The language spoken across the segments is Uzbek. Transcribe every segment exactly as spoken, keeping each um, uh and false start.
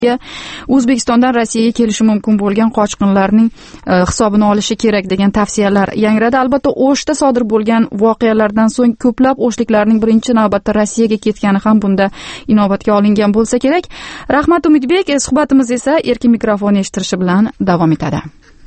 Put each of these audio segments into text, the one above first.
O'zbekistondan Rossiyaga kelishi mumkin bo'lgan qochqinlarning hisobini olishi kerak degan tavsiyalar yangradi. Albatta, O'shda sodir bo'lgan voqealardan so'ng ko'plab o'shliklarning birinchi navbatda Rossiyaga ketgani ham bunda inobatga olingan bo'lsa kerak. Rahmat Umidbek, suhbatimiz esa erkin mikrofon eshittirishi bilan davom etadi.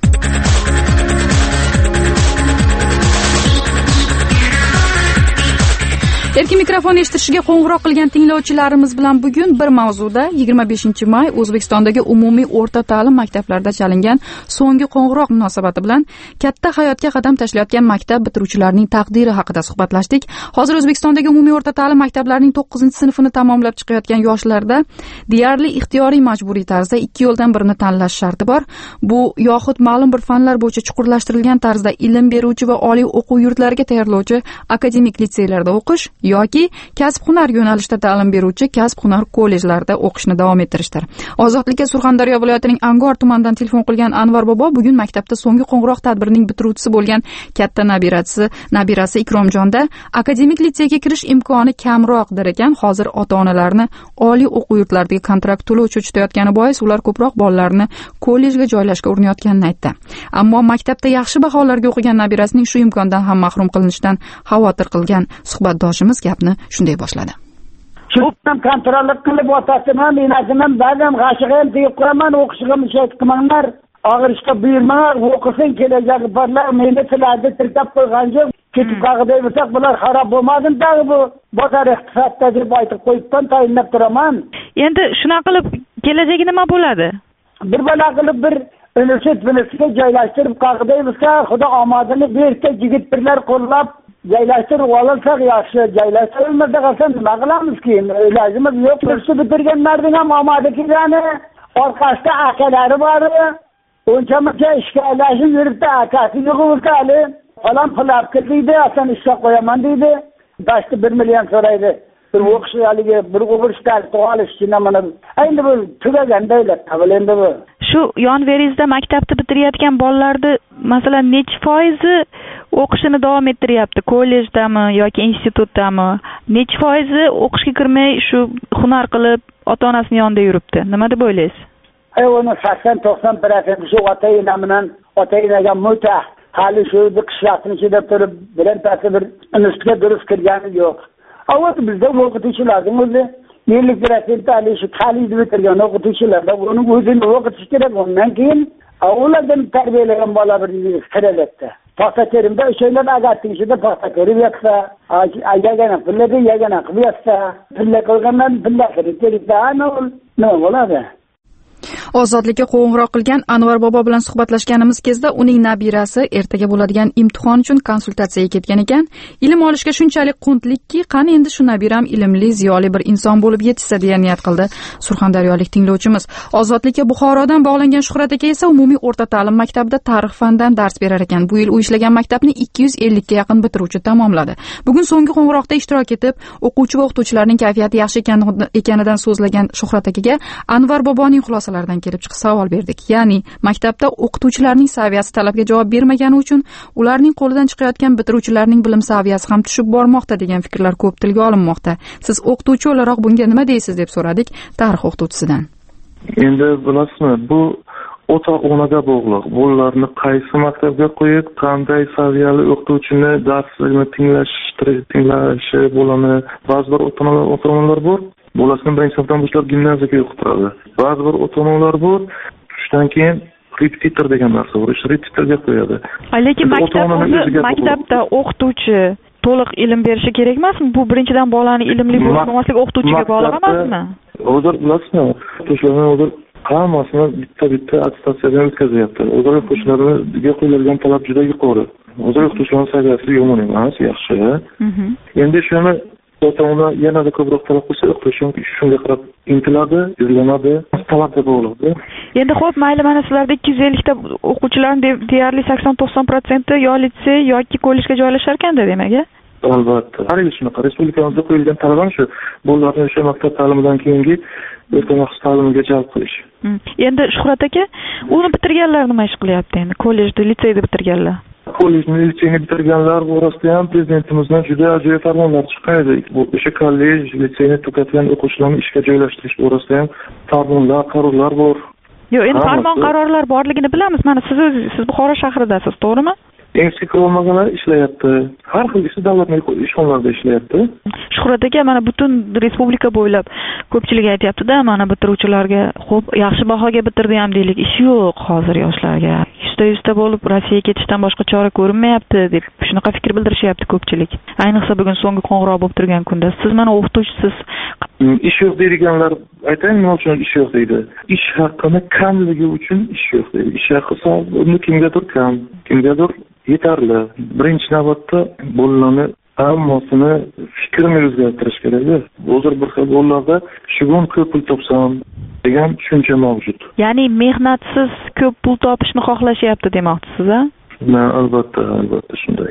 Erkin mikrofon eshittirishiga qo'ng'iroq qilgan tinglovchilarimiz bilan bugun bir mavzuda yigirma beshinchi may O'zbekistondagi umumiy o'rta ta'lim maktablarida chalingan so'nggi qo'ng'iroq munosabati bilan katta hayotga qadam tashlayotgan maktab bitiruvchilarining taqdiri haqida suhbatlashdik. Hozir O'zbekistondagi umumiy o'rta ta'lim maktablarining to'qqizinchi sinfini tamomlab chiqayotgan yoshlarda deyarli ixtiyoriy majburiy tarzda ikki yo'ldan birini tanlash sharti bor. Bu yoxud ma'lum bir fanlar bo'yicha chuqurlashtirilgan tarzda ilm beruvchi va oliy o'quv yurtlariga tayyorlovchi akademik litseylarda o'qish yoki kasb-hunar yo'nalishida ta'lim beruvchi kasb-hunar kollejlarida o'qishni davom ettirishdir. Ozodlikka Surxondaryo viloyatining Angor tumanidan telefon qilgan Anvar bobo bugun maktabda so'nggi qo'ng'iroq tadbirining bitiruvchisi bo'lgan katta nabirasi, nabirasi Ikromjonda akademik litseyga kirish imkoni kamroqdir ekan. Hozir ota-onalarni oliy o'quv yurtlaridagi kontrakt to'lov cho'chitayotgani bois ular ko'proq bolalarini kollejga joylashga urinayotganini aytdi. Ammo maktabda yaxshi baholarga o'qigan nabirasining shu imkondan ham mahrum qilinishidan xavotir qilgan suhbatdoshimiz gapni shunday boshladi. Shundan kontrollik qilib otasini ham, enasini ham, ba'zan g'ashiga ham tegib qo'yaman, o'qishiga mushat qilmanglar, og'ir ishga buyurmanglar, o'qisin, kelajagi borlar, meni sizlarni tirkab qo'ygan jo'q, ketib qolg'day bo'lsak, bular xarob bo'lmasin, tag'i bu bozor iqtisodda deb aytib qo'yibdan tayinlab turaman. Endi shunaqa qilib kelajagi nima bo'ladi? Bir bala qilib bir universitet binasiga joylashtirib qolg'day bo'lsa, xudo omadini bersa, yigit birlar qo'llab joylashtirib olsak yaxshi, joylashtirilmasa qolsa nima qilamiz keyin? Ilojimiz yo'q. Kursi bitirganlarning ham omadi kelgani, orqasida akalari bor. Uncha-muncha ishga ilashib yuribdi, akasi yo'q bo'lsa hali falon qilib ketdi, asan ishga qo'yaman deydi. Bashti bir million so'raydi. Bir o'qish haligi bir o'qishda to'g'alish uchun mana endi bu tugaganda o'ylab endi bu. Shu yonveringizda maktabni bitirayotgan bolalarni masalan necha foizi o'qishini davom ettiryapti? Kollejdami yoki institutdami? Necha foizi o'qishga kirmay shu hunar qilib ota-onasining yonida yuribdi? Nima deb o'ylaysiz? Ey, uni sakson to'qson foiz shu ota-ona bilan ota-onaga muta hali shu qishloqning ichida turib birantasi bir institutga durust kirgani yo'q. Avval bizda o'qituvchilarning o'zi ellik foiz hali shu ta'limni bitirgan o'qituvchilarda uni o'zini o'qitish kerak. Undan keyin avvaldan tarbiyalagan bola bir qiralatdi. Paxta terimda o'shalar agatning ichida paxta terib yotsa, ayagana pullarni yagana qilib yotsa, pulla qilgandan pulla kirib kelsa, nima bo'ladi? Ozodlikka qo'ng'iroq qilgan Anvar bobo bilan suhbatlashganimiz kezda uning nabirasi ertaga bo'ladigan imtihon uchun konsultatsiyaga ketgan ekan. Ilm olishga shunchalik quntlikki, qani endi shu nabiram ilmli, ziyoli bir inson bo'lib yetishsa deya niyat qildi surxondaryolik tinglovchimiz. Ozodlikka Buxorodan bog'langan Shuhrat aka esa umumiy o'rta ta'lim maktabida tarix fandan dars berar ekan. Bu yil u ishlagan maktabni ikki yuz ellikka yaqin bitiruvchi tamomladi. Bugun so'nggi qo'ng'iroqda ishtirok etib, o'quvchi va o'qituvchilarning kayfiyati yaxshi ekanidan so'zlagan Shuhrat akaga Anvar boboning xulosalaridan kelib chiqib savol berdik. Ya'ni maktabda o'qituvchilarning saviyasi talabga javob bermagani uchun ularning qo'lidan chiqayotgan bitiruvchilarning bilim saviyasi ham tushib bormoqda degan fikrlar ko'p tilga olinmoqda. Siz o'qituvchi o'laroq bunga nima deysiz deb so'radik tarix o'qituvchisidan. Endi bilasizmi, bu ota-onaga bog'liq. Bolalarni qaysi maktabga qo'yib, qanday saviyali o'qituvchini darsini tinglash, tinglashi bo'ladi. Ba'zi bir ota-onalar bor, bolasini birinchi sinfdan boshlab gimnaziyaga o'qitiradi. Ba'zi bir ota-onalar bor, shundan keyin repetitor degan narsa bor, o'sha repetitorga qo'yadi. Lekin maktab maktabda o'qituvchi to'liq ilm berishi kerak emasmi? Bu birinchidan bolani ilmli bo'lmasligi o'qituvchiga bog'liq emasmi? Hozir bilasizmi, o'qituvchilarning hozir hammasini bitta-bitta attestatsiyadan o'tkazyapti. Hozir o'qituvchilarga qo'yilgan talab juda yuqori. Hozir o'qituvchilarning saviyasi yomon emas, yaxshi. Endi shuni ota-ona yanada ko'proq talab qilsa, o'qituvchi shunga qarab intiladi, izlanadi, talabga bog'liq. Endi xo'p, mayli, mana sizlarda ikki yuz ellik ta o'quvchilarning deyarli sakson to'qson foizi yo litsey yoki kollejga joylashar ekanda, demak-a? Albatta. Har yil shunaqa. Respublikamizda qo'yilgan talab ham shu. Bolalarni o'sha maktab ta'limidan keyingi o'rta maxsus ta'limga jalb qilish. Endi Shuhrat aka, uni bitirganlar nima ish qilyapti endi? Kollejda, litseyda bitirganlar. kollejni litseyni bitirganlar orasida ham prezidentimizdan juda ajoyib farmonlar chiqadi. Bu o'sha kollej, litseyni tugatgan o'quvchilarni ishga joylashtirish orasida ham farmonlar, qarorlar bor. Yo'q, endi farmon qarorlar borligini bilamiz. Mana siz o'zingiz siz Buxoro shahridasiz, to'g'rimi? Eng olmaganlar ishlayapti. Har xil ish davlat ishxonalarida ishlayapti. Shuhrat aka, mana butun respublika bo'ylab ko'pchilik aytayapti-da, mana bitiruvchilarga, xo'p, yaxshi bahoga bitirdi ham deylik, ish yo'q hozir yoshlarga. yuzta yuzta bo'lib Rossiyaga ketishdan boshqa chora ko'rinmayapti deb shunaqa fikr bildirishyapti ko'pchilik. Ayniqsa bugun so'nggi qo'ng'iroq bo'lib turgan kunda siz mana o'qituvchisiz. Ish yo'q deydiganlar aytaymi, nima uchun ish yo'q deydi? Ish haqini kamligi uchun ish yo'q deydi. Ish haqi uni kimgadir kam, kimgadir yetarli. Birinchi navbatda bolalarni hammasini fikrini o'zgartirish kerak. Hozir bir xil bolalarda shugun ko'p pul topsam degan tushuncha mavjud. Ya'ni mehnatsiz ko'p pul topishni xohlashyapti demoqchisiz, a? Na, albatta, albatta shunday.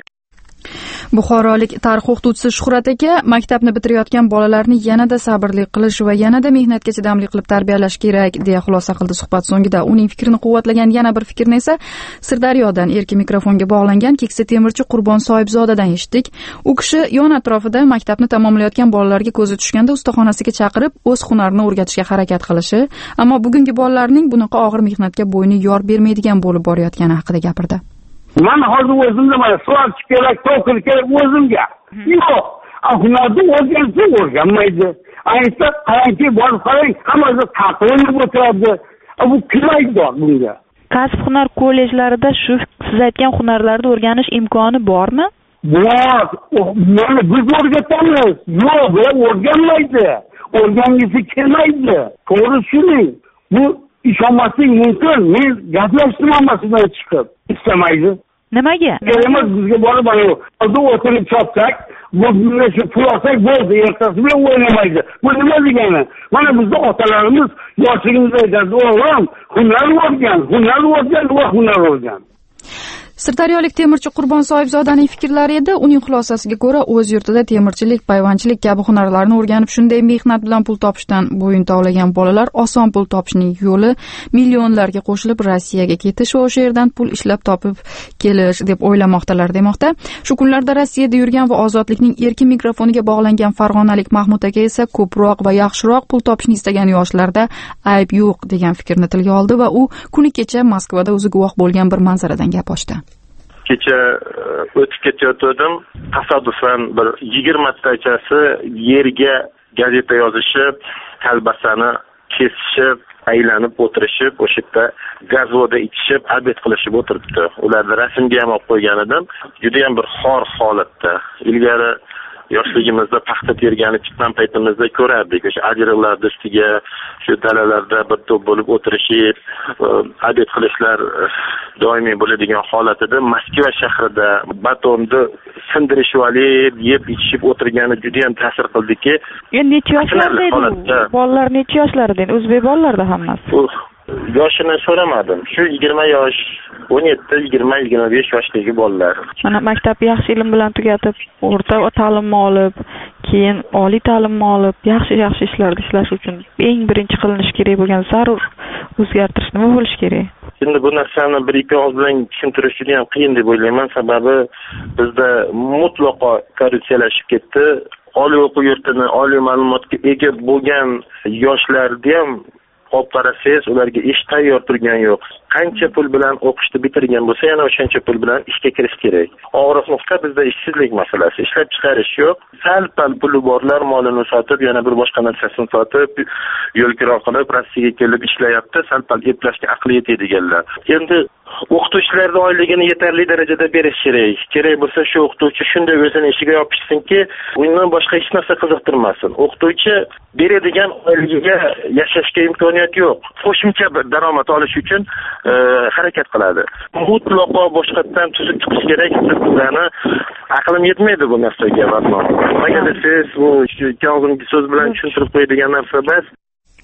Buxorolik tarix o'qituvchisi Shuhrat aka maktabni bitirayotgan bolalarni yanada sabrli qilish va yanada mehnatga chidamli qilib tarbiyalash kerak deya xulosa qildi suhbat so'ngida. Uning fikrini quvvatlagan yana bir fikrni esa Sirdaryodan erkin mikrofonga bog'langan keksa temirchi Qurbon Soyibzodadan eshitdik. U kishi yon atrofida maktabni tamomlayotgan bolalarga ko'zi tushganda ustaxonasiga chaqirib o'z hunarini o'rgatishga harakat qilishi, ammo bugungi bolalarning bunaqa og'ir mehnatga bo'yni yor bermaydigan bo'lib borayotgani haqida gapirdi. Men hozir o'zimda mana suratchi kerak, to'kil kerak o'zimga. Yo'q, hunarni o'rgansa o'rganmaydi. Ayniqsa qarangki, borib qarang, hammasi taqo'yib o'tiradi. Bu kimaydi bunga. Kasb hunar kollejlarida shu siz aytgan hunarlarni o'rganish imkoni bormi? Bor. Mana biz o'rgatamiz. Yo'q, bu o'rganmaydi. O'rgangisi kelmaydi. To'g'ri shuning. Bu ishonmaslik mumkin. Men gaplashdim hammasidan chiqib. İstemaydi. Nimaga? Kelamiz bizga borib mana o'zi o'tirib chopsak, bu bilan shu pul olsak bo'ldi, ertasi bilan o'ynamaydi. Bu nima degani? Mana bizning otalarimiz yoshligimizda aytadi, o'g'lim, hunar o'rgan, hunar o'rgan va hunar o'rgan. Sirdaryolik temirchi Qurbon Soyibzodaning fikrlari edi. Uning xulosasiga ko'ra, o'z yurtida temirchilik, payvandchilik kabi hunarlarni o'rganib, shunday mehnat bilan pul topishdan bo'yin tovlagan bolalar oson pul topishning yo'li millionlarga qo'shilib Rossiyaga ketish va o'sha yerdan pul ishlab topib kelish deb o'ylamoqdalar demoqda. Shu kunlarda Rossiyada yurgan va ozodlikning erkin mikrofoniga bog'langan farg'onalik Mahmud aka esa ko'proq va yaxshiroq pul topishni istagan yoshlarda ayb yo'q degan fikrni tilga oldi va u kuni kecha Moskvada o'zi guvoh bo'lgan bir manzaradan gap ochdi. Kecha o'tib ketayotgandim, tasodifan bir yigirmatachasi yerga gazeta yozishib, kalbasani kesishib, aylanib o'tirishib, o'sha yerda gazvoda ichishib, obed qilishib o'tiribdi. Ularni rasmga ham olib qo'ygan edim. Juda ham bir xor holatda. Ilgari yoshligimizda paxta tergani chiqqan paytimizda ko'rardik. O'sha ajriqlar ustiga shu dalalarda bir to'p bo'lib o'tirishib, obed qilishlar doimiy bo'ladigan holat edi. Moskva shahrida batonni sindirishib olib, yeb ichishib o'tirgani juda ham ta'sir qildiki. Endi necha yoshlarda edi? Bolalar necha yoshlarda edi? O'zbek bolalarda hammasi. Yoshini so'ramadim. Shu yigirma yosh, o'n yetti, yigirma, yigirma besh yoshdagi bolalar. Mana maktab yaxshi ilm bilan tugatib, o'rta ta'limni olib, keyin oliy ta'limni olib, yaxshi-yaxshi ishlarda ishlash uchun eng birinchi qilinish kerak bo'lgan zarur o'zgartirish nima bo'lish kerak? Endi bu narsani bir ikki og'iz bilan tushuntirish juda ham qiyin deb o'ylayman. Sababi bizda mutlaqo korrupsiyalashib ketdi. Oliy o'quv yurtini, oliy ma'lumotga ega bo'lgan yoshlarni ham olib qarasangiz, ularga ish tayyor turgan yo'q. Qancha pul bilan o'qishni bitirgan bo'lsa, yana o'shancha pul bilan ishga kirish kerak. Og'riq nuqta bizda ishsizlik masalasi, ishlab chiqarish yo'q. Sal-pal puli borlar molini sotib, yana bir boshqa narsasini sotib, yo'l kiro qilib, Rossiyaga kelib ishlayapti. Sal-pal eplashga aqli yetadiganlar. Endi o'qituvchilarning oyligini yetarli darajada berish kerak. Kerak bo'lsa shu o'qituvchi shunday o'zini ishiga yopishsinki, undan boshqa hech narsa qiziqtirmasin. O'qituvchi beradigan oyligiga yashashga imkoniyat yo'q. Qo'shimcha daromad olish uchun e, harakat qiladi. Mutlaqo boshqatdan tuzib chiqish kerak. Sizlarni aqlim yetmaydi bu narsaga, vatno. Nimaga desiz, bu ikki og'zimga so'z bilan tushuntirib qo'yadigan narsa emas.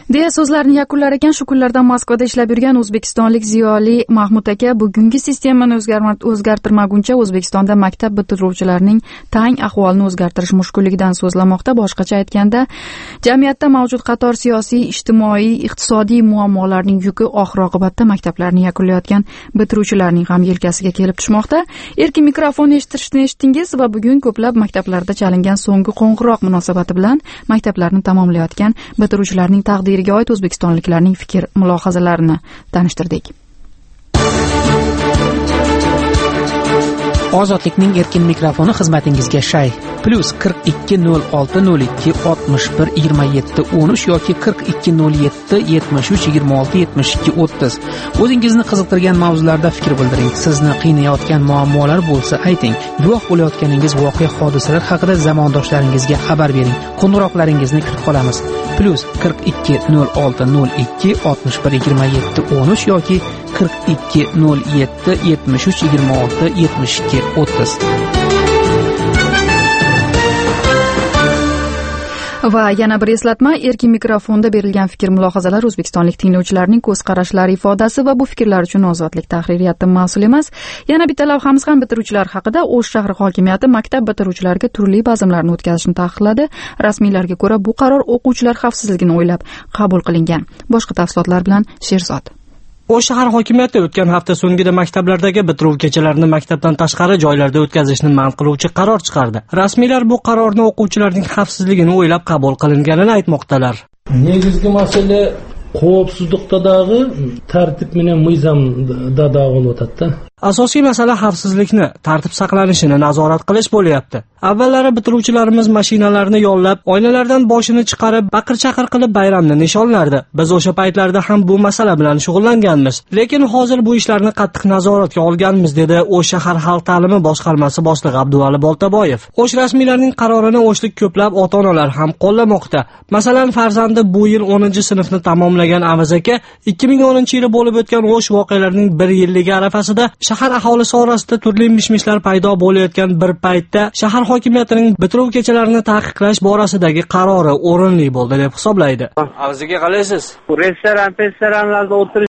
deya so'zlarini yakunlar ekan. Shu kunlarda Moskvada ishlab yurgan o'zbekistonlik ziyoli Mahmud aka bugungi sistemani o'zgartirmaguncha O'zbekistonda maktab bitiruvchilarining tang ahvolini o'zgartirish mushkulligidan so'zlamoqda. Boshqacha aytganda, jamiyatda mavjud qator siyosiy, ijtimoiy, iqtisodiy muammolarning yuki oxir-oqibatda maktablarni yakunlayotgan bitiruvchilarning ham yelkasiga kelib tushmoqda. Erkin mikrofon eshittirishni eshitdingiz va bugun ko'plab maktablarda chalingan so'nggi qo'ng'iroq munosabati bilan maktablarni tamomlayotgan bitiruvchilarning taqdiriga oid o'zbekistonliklarning fikr mulohazalarini tanishtirdik. Ozodlikning erkin mikrofoni xizmatingizga shay plus qirq ikki nol olti nol ikki oltmish bir yigirma yetti o'n uch yoki qirq ikki nol yetti yetmish uch yigirma olti yetmish ikki o'ttiz. O'zingizni qiziqtirgan mavzularda fikr bildiring. Sizni qiynayotgan muammolar bo'lsa ayting. Guvoh bo'layotganingiz voqea hodisalar haqida zamondoshlaringizga xabar bering. Qo'ng'iroqlaringizni kutib qolamiz. Plus qirq ikki nol olti nol ikki oltmish bir yigirma yetti o'n uch yoki qirq ikki nol yetti yetmish uch yigirma olti yetmish ikki o'ttiz. Va yana bir eslatma, erkin mikrofonda berilgan fikr mulohazalar o'zbekistonlik tinglovchilarning ko'z qarashlari ifodasi va bu fikrlar uchun ozodlik tahririyati mas'ul emas. Yana bitta lavhamiz ham bitiruvchilar haqida. O'sh shahri hokimiyati maktab bitiruvchilariga turli bazmlarni o'tkazishni taqiqladi. Rasmiylarga ko'ra bu qaror o'quvchilar xavfsizligini o'ylab qabul qilingan. Boshqa tafsilotlar bilan Sherzod. O'sh shahar hokimiyati o'tgan hafta so'ngida maktablardagi bitiruv kechalarini maktabdan tashqari joylarda o'tkazishni man qiluvchi qaror chiqardi. Rasmiylar bu qarorni o'quvchilarning xavfsizligini o'ylab qabul qilinganini aytmoqdalar. Negizgi masala qovsizlikdagi tartib bilan nizomda davom etadi. Asosiy masala xavfsizlikni, tartib saqlanishini nazorat qilish bo'lyapti. Avvallari bitiruvchilarimiz mashinalarni yollab, oynalardan boshini chiqarib, baqir-chaqir qilib bayramni nishonlardi. Biz o'sha paytlarda ham bu masala bilan shug'ullanganmiz. Lekin hozir bu ishlarni qattiq nazoratga olganmiz, dedi O'sh shahar xalq ta'limi boshqarmasi boshlig'i Abduvali Boltaboyev. O'sh rasmiylarining qarorini o'shlik ko'plab ota-onalar ham qo'llamoqda. Masalan, farzandi bu yil o'ninchi sinfni tamomlagan Avaz aka ikki ming o'ninchi yili bo'lib o'tgan O'sh voqealarining bir yilligi arafasida shahar aholisi orasida turli mishmishlar paydo bo'layotgan bir paytda shahar hokimiyatining bitiruv kechalarini taqiqlash borasidagi qarori o'rinli bo'ldi deb hisoblaydi. Avziga qalaysiz? Restoran, restoranlarda o'tirish